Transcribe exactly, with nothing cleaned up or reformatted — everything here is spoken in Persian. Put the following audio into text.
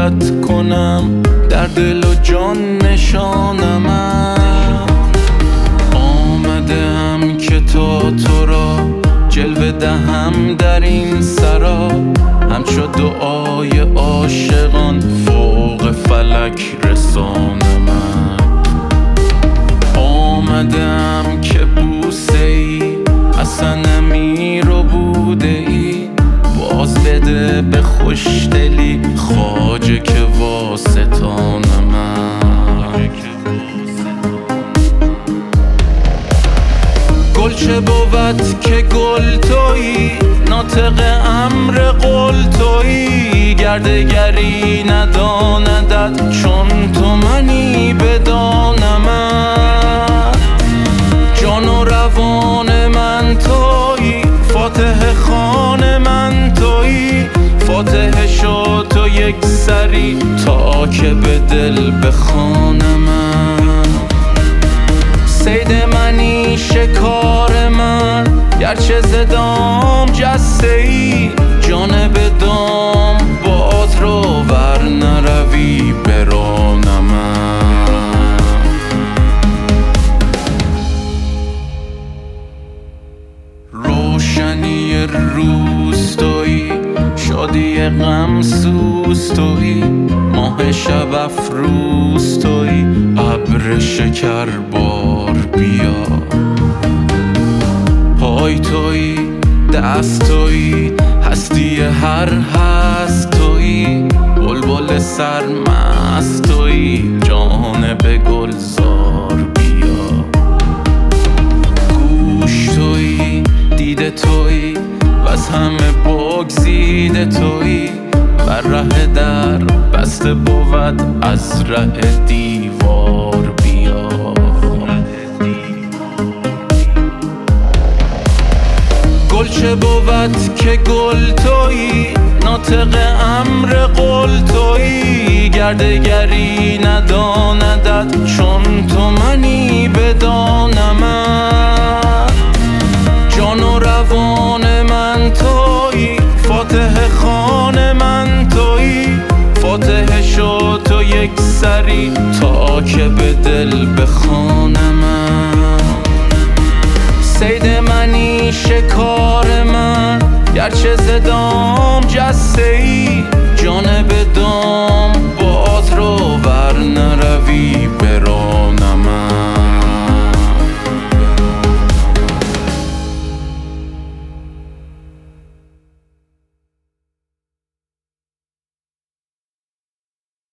دلت کنم، در دل و جان نشانمم. آمدم که تا تو را جلوه دهم در این سرا، همچو دعای عاشقان فوق فلک رسانمم. آمدم که بوسه ای از صنمی رو بوده ای، باز بده به خوشدلی خواجه که واسطانمم. گل چه بود که گل تویی، ناطق امر قول تویی، گردگری نداندت چون تو منی بدانمت. جان و روان من تویی، فاتح خان من تویی، فاتح شو تو یک سری تا که به دل بخوانمت. صید منی شکار من، گرچه ز دام جسته ای، جانب دام باز رو ور نروی برانمت. روشنی روز تویی، شادی غم سوز تویی، ماه شب افروز تویی، ابر شکر بار بیا. پای تویی، دست تویی، هستی هر هست تویی، بلبل سرمست تویی، جانب گلزار بیا. گوش تویی، دیده تویی، وز همه بگزیده تویی، بر ره در بسته بود از ره دیوار بیا. گل چه بود که گل تویی، ناطق امر قول تویی، گردگری نداندت چون تو منی بدانمت. جان و روان من تویی، فاتح خان من تویی، فاتح شو تو یک سری تا که به دل بخوانمت. صید منی شکار من، گرچه ز دام جسته ای، جانب دام